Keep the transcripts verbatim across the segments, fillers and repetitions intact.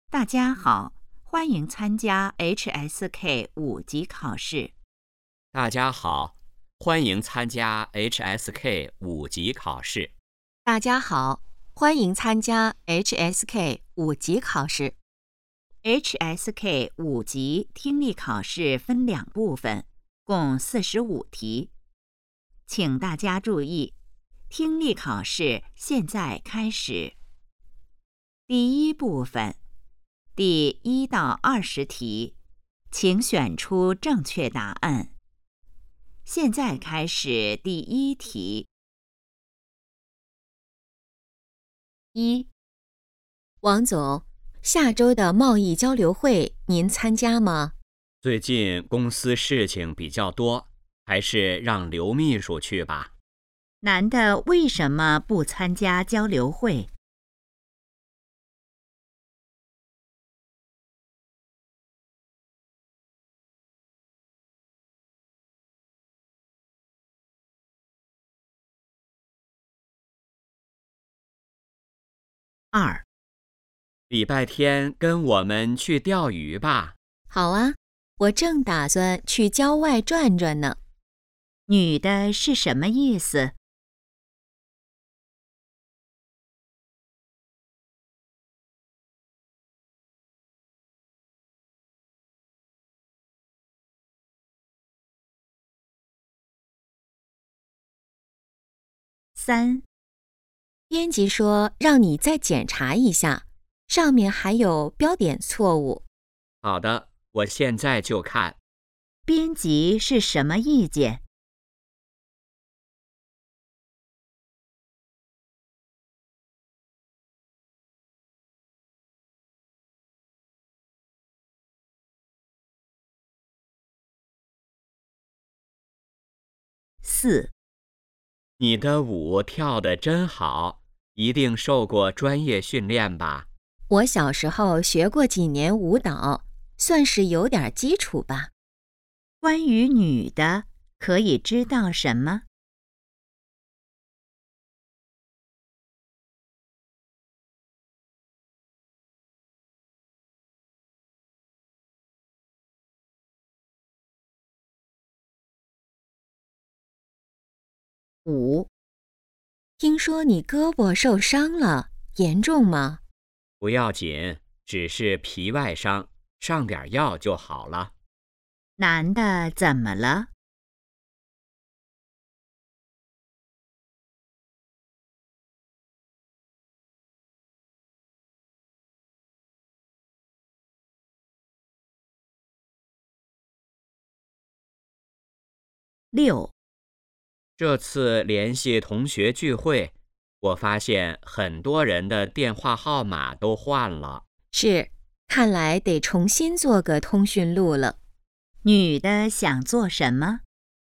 大家好，欢迎参加 H S K 五级考试。 大家好，欢迎参加 H S K 五级考试。 大家好，欢迎参加 H S K 五级考试。 H S K 五级听力考试分两部分，共四十五题。请大家注意，听力考试现在开始。第一部分，第一到二十题，请选出正确答案。现在开始第一题。 一，王总，下周的贸易交流会您参加吗？ 最近公司事情比较多，还是让刘秘书去吧。 男的为什么不参加交流会？二， 礼拜天跟我们去钓鱼吧。 好啊，我正打算去郊外转转呢。 女的是什么意思？三， 编辑说让你再检查一下，上面还有标点错误。 好的，我现在就看。 编辑是什么意见？四， 你的舞跳得真好，一定受过专业训练吧？ 我小时候学过几年舞蹈，算是有点基础吧。 关于女的，可以知道什么？五， 听说你胳膊受伤了，严重吗？ 不要紧，只是皮外伤，上点药就好了。 男的怎么了？六， 这次联系同学聚会，我发现很多人的电话号码都换了。 是，看来得重新做个通讯录了。 女的想做什么？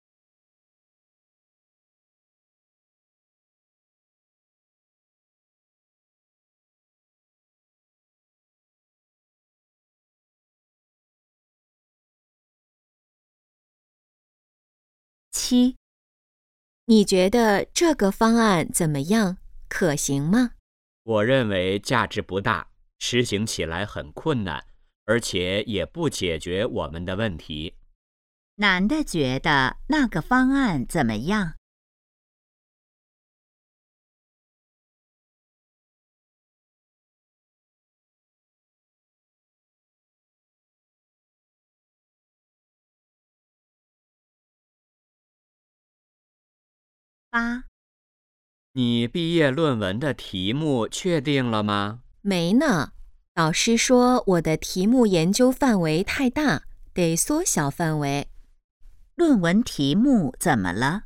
七， 你觉得这个方案怎么样？可行吗？ 我认为价值不大，实行起来很困难，而且也不解决我们的问题。 男的觉得那个方案怎么样？八， 你毕业论文的题目确定了吗？ 没呢，导师说我的题目研究范围太大，得缩小范围。 论文题目怎么了？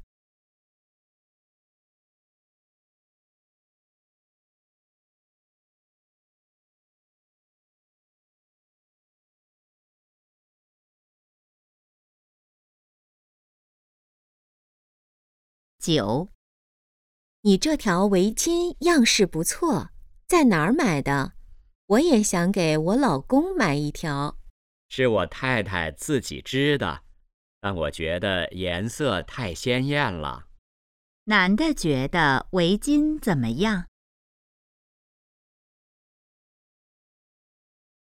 九， 你这条围巾样式不错，在哪儿买的？我也想给我老公买一条。 是我太太自己织的，但我觉得颜色太鲜艳了。 男的觉得围巾怎么样？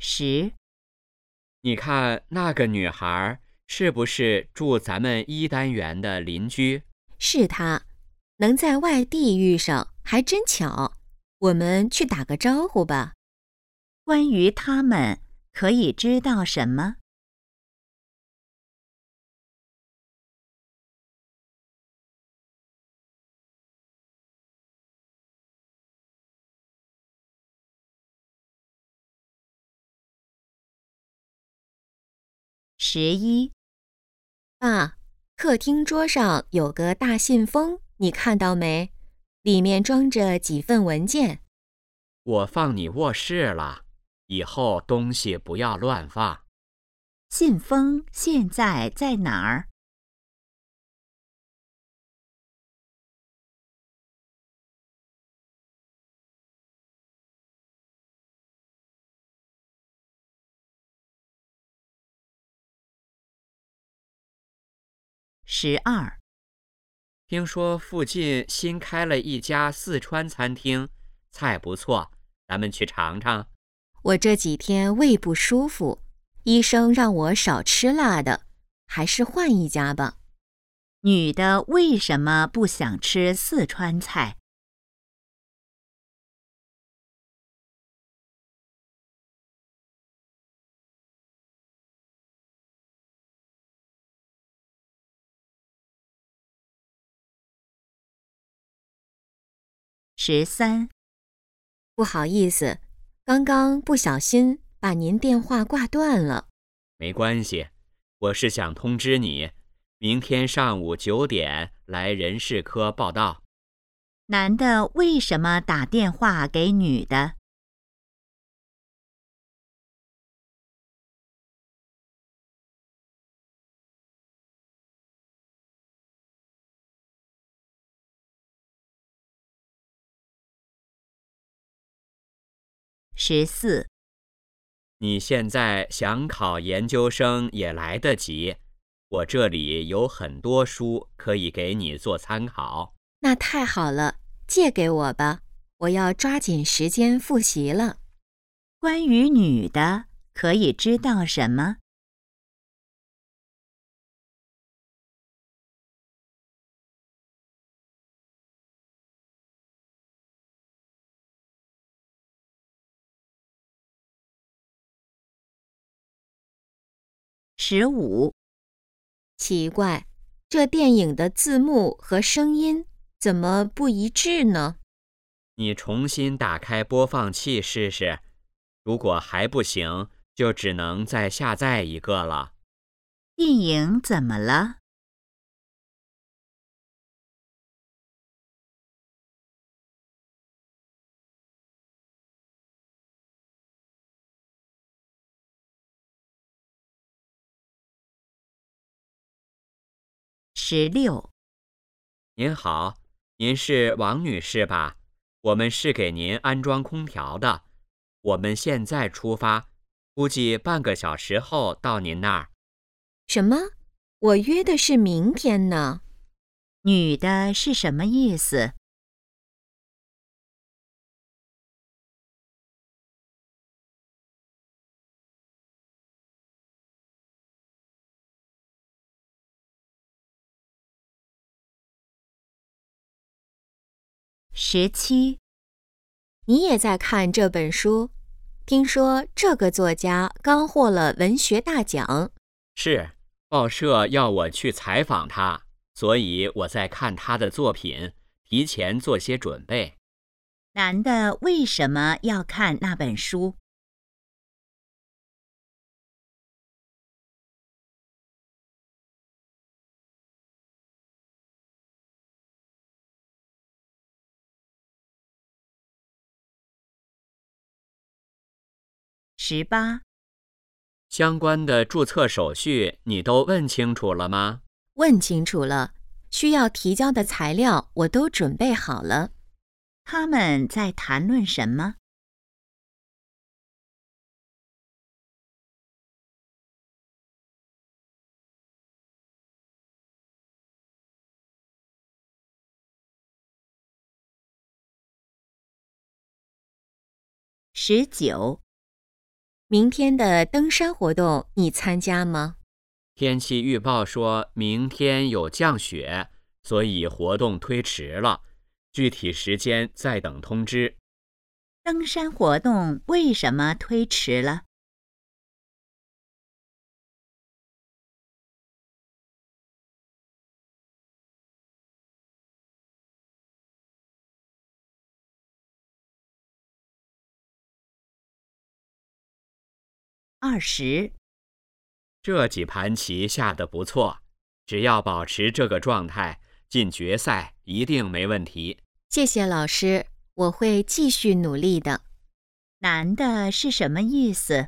十、 你看那个女孩是不是住咱们一单元的邻居？ 是他，能在外地遇上，还真巧。我们去打个招呼吧。 关于他们，可以知道什么？十一、 爸，客厅桌上有个大信封，你看到没？里面装着几份文件。 我放你卧室了，以后东西不要乱放。 信封现在在哪儿？十二、 听说附近新开了一家四川餐厅，菜不错，咱们去尝尝。 我这几天胃不舒服，医生让我少吃辣的，还是换一家吧。 女的为什么不想吃四川菜？十三、 不好意思，刚刚不小心把您电话挂断了。 没关系，我是想通知你，明天上午九点来人事科报到。 男的为什么打电话给女的？十四、 你现在想考研究生也来得及，我这里有很多书可以给你做参考。 那太好了，借给我吧，我要抓紧时间复习了。 关于女的，可以知道什么？十五、 奇怪，这电影的字幕和声音怎么不一致呢？ 你重新打开播放器试试，如果还不行，就只能再下载一个了。 电影怎么了？十六、 您好，您是王女士吧？我们是给您安装空调的，我们现在出发，估计半个小时后到您那儿。 什么？我约的是明天呢。 女的是什么意思？十七、 你也在看这本书？听说这个作家刚获了文学大奖。 是，报社要我去采访他，所以我在看他的作品，提前做些准备。 男的为什么要看那本书？十八、 相关的注册手续你都问清楚了吗？ 问清楚了，需要提交的材料我都准备好了。 他们在谈论什么？十九、 明天的登山活动你参加吗？ 天气预报说明天有降雪，所以活动推迟了，具体时间再等通知。 登山活动为什么推迟了？二十， 这几盘棋下得不错，只要保持这个状态，进决赛一定没问题。 谢谢老师，我会继续努力的。 难的是什么意思？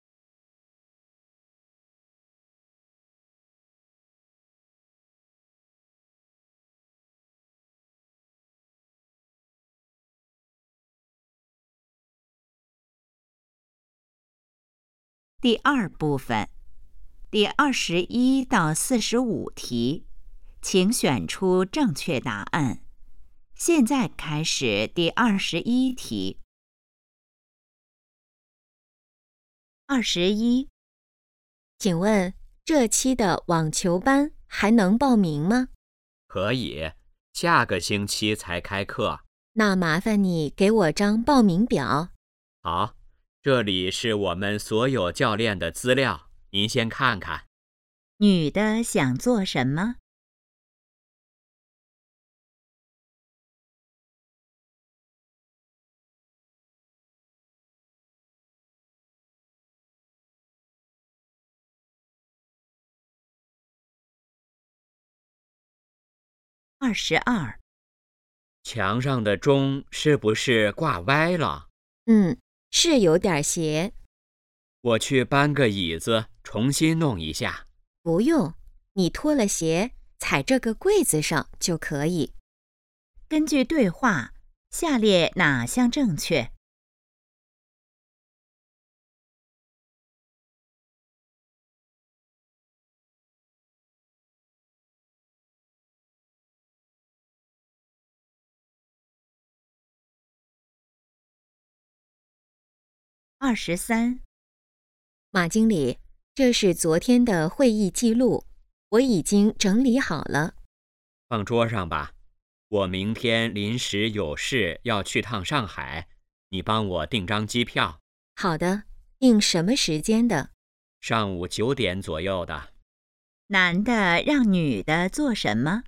第二部分，第二十一到四十五题，请选出正确答案。现在开始第二十一题。二十一， 请问这期的网球班还能报名吗？ 可以，下个星期才开课。 那麻烦你给我张报名表。 好，这里是我们所有教练的资料，您先看看。 女的想做什么？二十二， 墙上的钟是不是挂歪了？ 嗯，是有点斜。 我去搬个椅子，重新弄一下。 不用，你脱了鞋，踩这个柜子上就可以。 根据对话，下列哪项正确？二十三， 马经理，这是昨天的会议记录，我已经整理好了。 放桌上吧。我明天临时有事要去趟上海，你帮我订张机票。 好的，定什么时间的？ 上午九点左右的。 男的让女的做什么？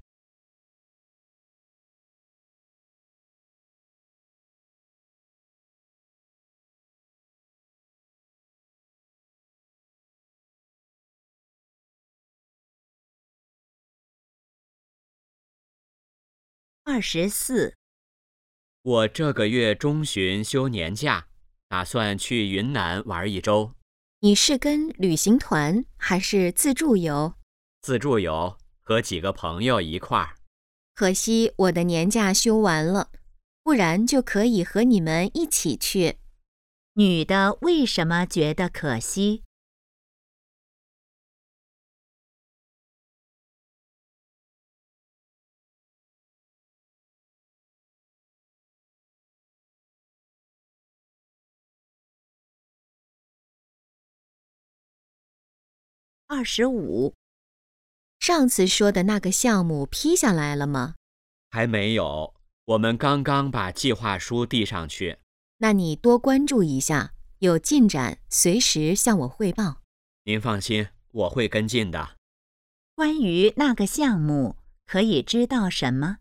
二十四， 我这个月中旬休年假，打算去云南玩一周。 你是跟旅行团还是自助游？ 自助游，和几个朋友一块儿。 可惜我的年假休完了，不然就可以和你们一起去。 女的为什么觉得可惜？二十五， 上次说的那个项目批下来了吗？ 还没有，我们刚刚把计划书递上去。 那你多关注一下，有进展随时向我汇报。 您放心，我会跟进的。 关于那个项目，可以知道什么？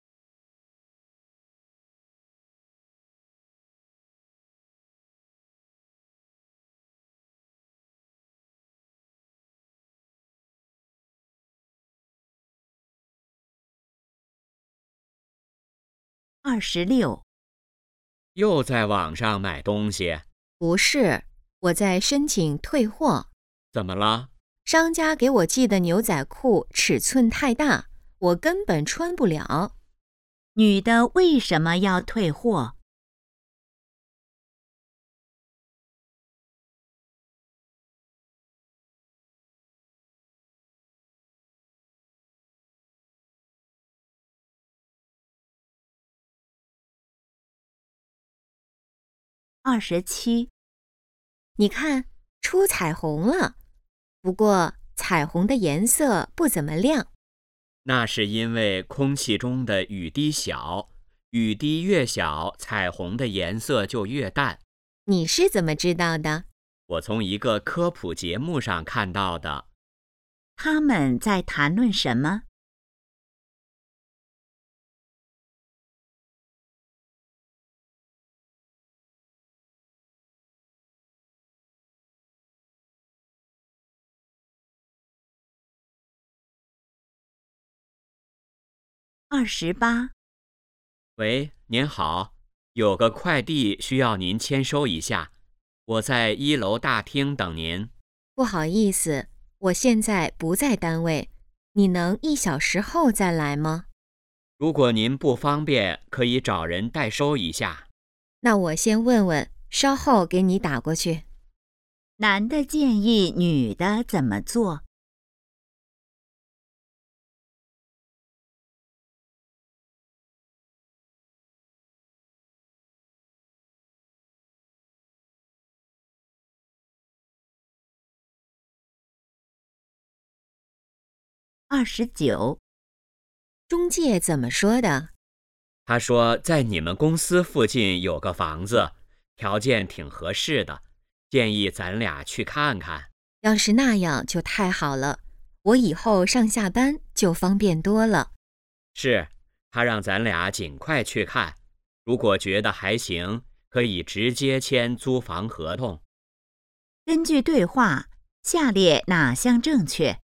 二十六， 又在网上买东西， 不是，我在申请退货。 怎么了？ 商家给我寄的牛仔裤尺寸太大，我根本穿不了。 女的为什么要退货？二十七， 你看，出彩虹了。不过，彩虹的颜色不怎么亮。 那是因为空气中的雨滴小，雨滴越小，彩虹的颜色就越淡。 你是怎么知道的？ 我从一个科普节目上看到的。 他们在谈论什么？二十八。 喂，您好，有个快递需要您签收一下，我在一楼大厅等您。 不好意思，我现在不在单位，你能一小时后再来吗？ 如果您不方便，可以找人代收一下。 那我先问问，稍后给你打过去。 男的建议女的怎么做？二十九。 中介怎么说的？ 他说在你们公司附近有个房子，条件挺合适的，建议咱俩去看看。 要是那样就太好了，我以后上下班就方便多了。 是，他让咱俩尽快去看，如果觉得还行，可以直接签租房合同。 根据对话，下列哪项正确？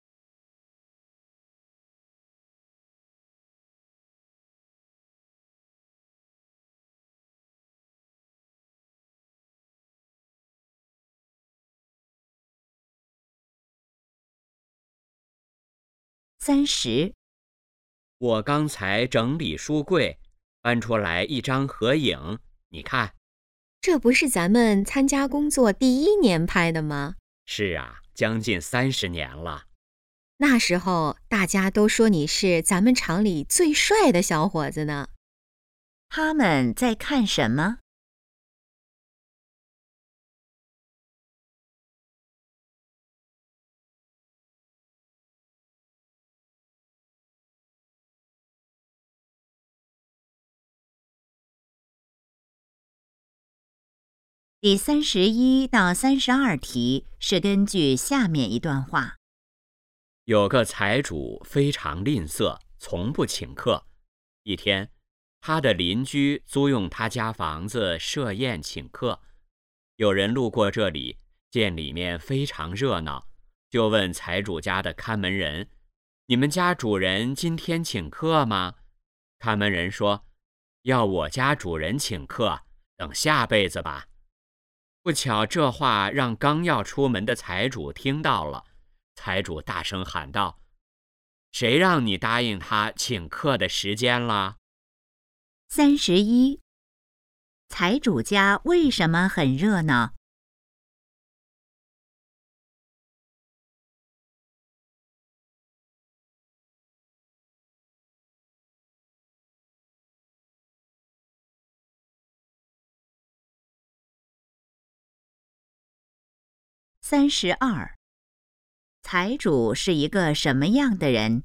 三十。 我刚才整理书柜，搬出来一张合影，你看。 这不是咱们参加工作第一年拍的吗？ 是啊，将近三十年了。 那时候大家都说你是咱们厂里最帅的小伙子呢。 他们在看什么？第三十一到三十二题是根据下面一段话。 有个财主非常吝啬，从不请客。一天，他的邻居租用他家房子设宴请客。有人路过这里，见里面非常热闹，就问财主家的看门人：“你们家主人今天请客吗？”看门人说：“要我家主人请客，等下辈子吧。”不巧，这话让刚要出门的财主听到了。财主大声喊道：“谁让你答应他请客的时间了？” 三十一。财主家为什么很热闹？三十二。财主是一个什么样的人？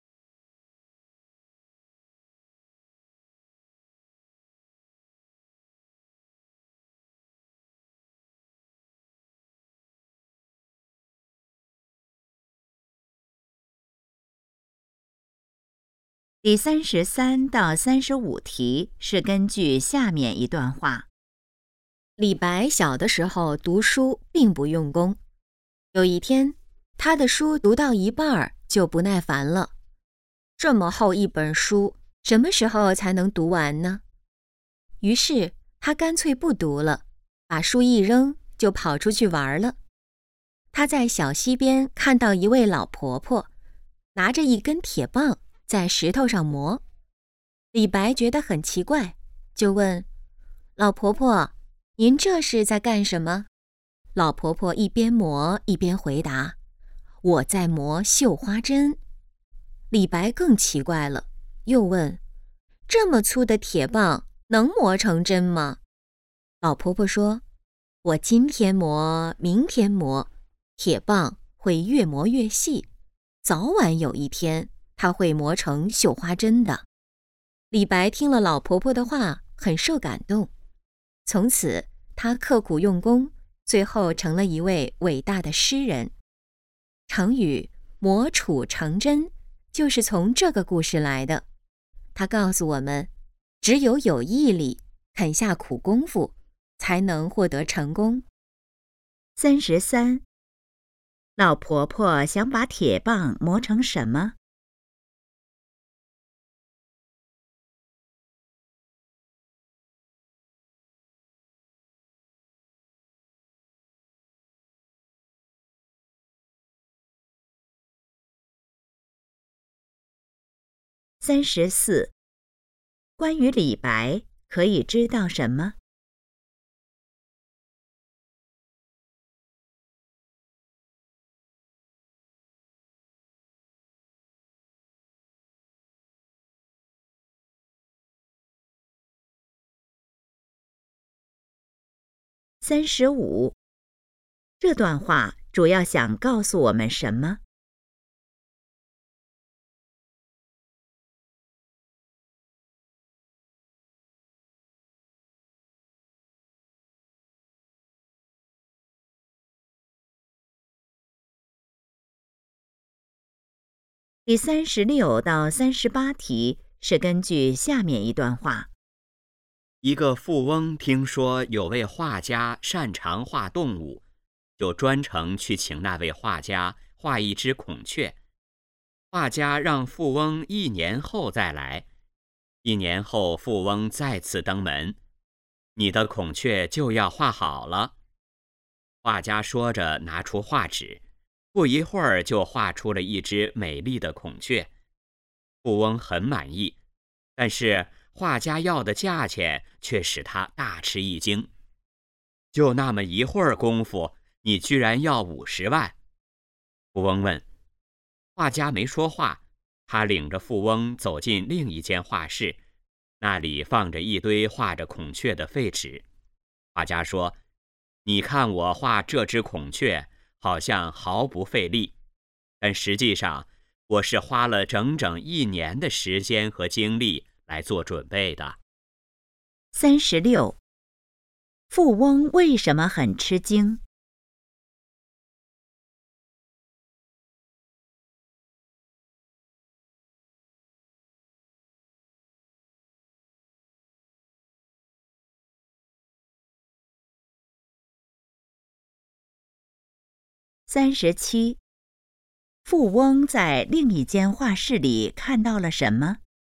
第三十三到三十五题是根据下面一段话。 李白小的时候读书并不用功，有一天，他的书读到一半儿就不耐烦了。这么厚一本书，什么时候才能读完呢？于是他干脆不读了，把书一扔，就跑出去玩了。他在小溪边看到一位老婆婆，拿着一根铁棒在石头上磨。李白觉得很奇怪，就问：“老婆婆，您这是在干什么？”老婆婆一边磨一边回答：“我在磨绣花针。”李白更奇怪了，又问：“这么粗的铁棒能磨成针吗？”老婆婆说：“ 我今天磨，明天磨，铁棒会越磨越细，早晚有一天，它会磨成绣花针的。”李白听了老婆婆的话，很受感动。从此，他刻苦用功，最后成了一位伟大的诗人。成语“磨杵成针”就是从这个故事来的。它告诉我们，只有有毅力，肯下苦功夫，才能获得成功。 三十三，老婆婆想把铁棒磨成什么？三十四，关于李白可以知道什么？三十五，这段话主要想告诉我们什么？第三十六到三十八题是根据下面一段话。 一个富翁听说有位画家擅长画动物，就专程去请那位画家画一只孔雀。画家让富翁一年后再来。一年后，富翁再次登门：“你的孔雀就要画好了。”画家说着拿出画纸，不一会儿就画出了一只美丽的孔雀。富翁很满意，但是画家要的价钱却使他大吃一惊。就那么一会儿功夫，你居然要五十万？富翁问。画家没说话，他领着富翁走进另一间画室，那里放着一堆画着孔雀的废纸。画家说：“你看我画这只孔雀，好像毫不费力，但实际上我是花了整整一年的时间和精力来做准备的。” 三十六，富翁为什么很吃惊？三十七，富翁在另一间画室里看到了什么？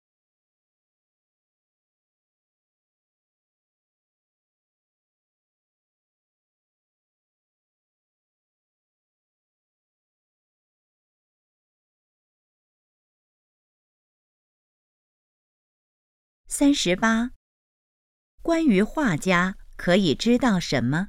三十八，关于画家可以知道什么？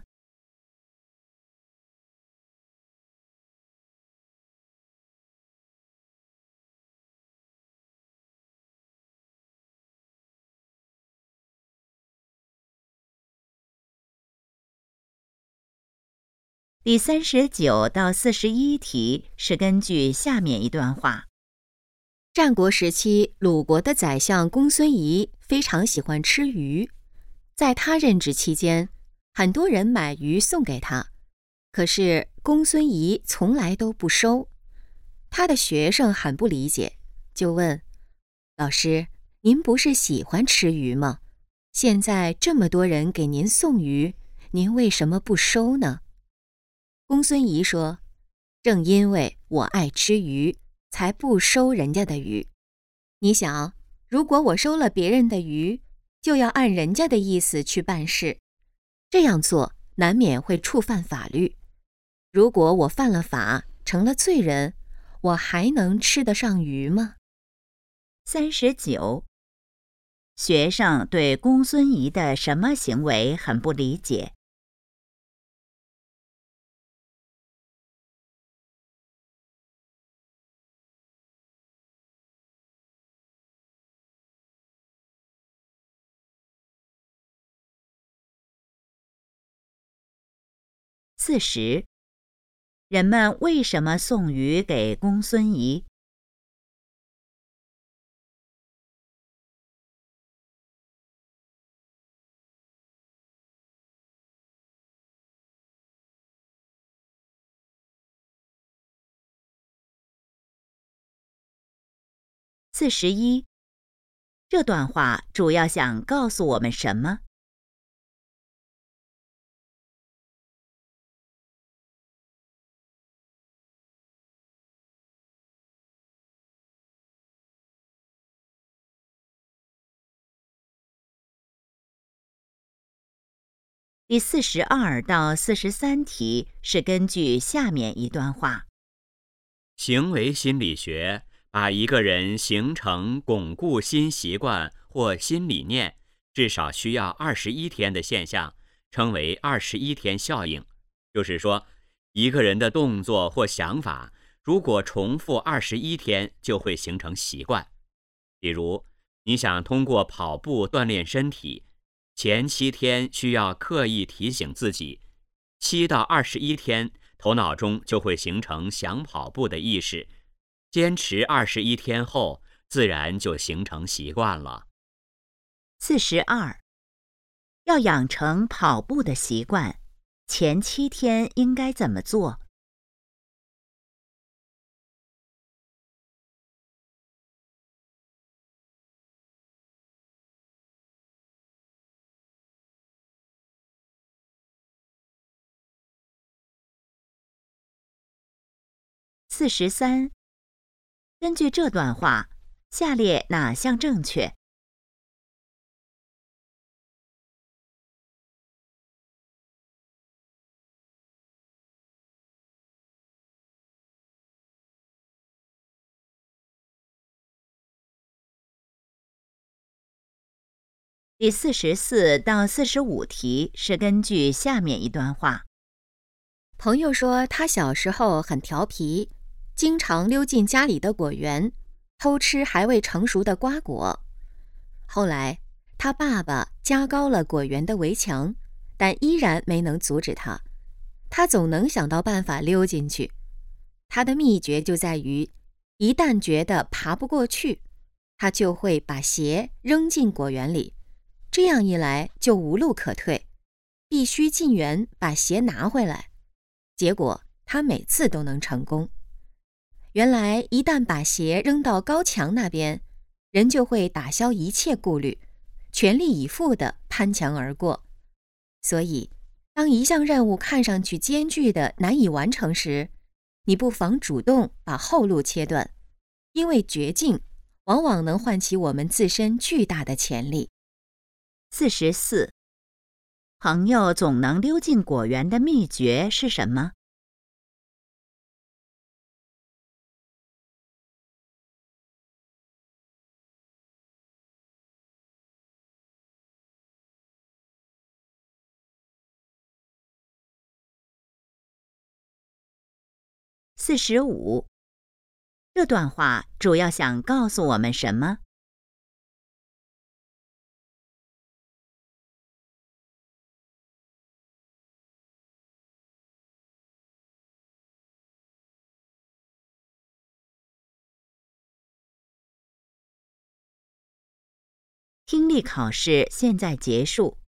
第三十九到四十一题是根据下面一段话。 战国时期，鲁国的宰相公孙仪非常喜欢吃鱼，在他任职期间，很多人买鱼送给他，可是公孙仪从来都不收。他的学生很不理解，就问：“老师，您不是喜欢吃鱼吗？现在这么多人给您送鱼，您为什么不收呢？”公孙仪说：“正因为我爱吃鱼，才不收人家的鱼。你想，如果我收了别人的鱼，就要按人家的意思去办事，这样做难免会触犯法律。如果我犯了法，成了罪人，我还能吃得上鱼吗？” 三十九，学生对公孙仪的什么行为很不理解？ 四十，人们为什么送鱼给公孙仪？四十一，这段话主要想告诉我们什么？第四十二到四十三题是根据下面一段话。 行为心理学把一个人形成巩固新习惯或新理念至少需要二十一天的现象称为二十一天效应，就是说，一个人的动作或想法如果重复二十一天就会形成习惯。比如，你想通过跑步锻炼身体，前七天需要刻意提醒自己，七到二十一天头脑中就会形成想跑步的意识，坚持二十一天后，自然就形成习惯了。 四十二，要养成跑步的习惯，前七天应该怎么做？四十三，根据这段话，下列哪项正确？第四十四到四十五题是根据下面一段话。 朋友说他小时候很调皮，经常溜进家里的果园，偷吃还未成熟的瓜果。后来，他爸爸加高了果园的围墙，但依然没能阻止他。他总能想到办法溜进去。他的秘诀就在于，一旦觉得爬不过去，他就会把鞋扔进果园里。这样一来就无路可退，必须进园把鞋拿回来。结果他每次都能成功。原来一旦把鞋扔到高墙那边，人就会打消一切顾虑，全力以赴地攀墙而过。所以，当一项任务看上去艰巨的难以完成时，你不妨主动把后路切断，因为绝境往往能唤起我们自身巨大的潜力。 四十四，朋友总能溜进果园的秘诀是什么？四十五，这段话主要想告诉我们什么？听力考试现在结束。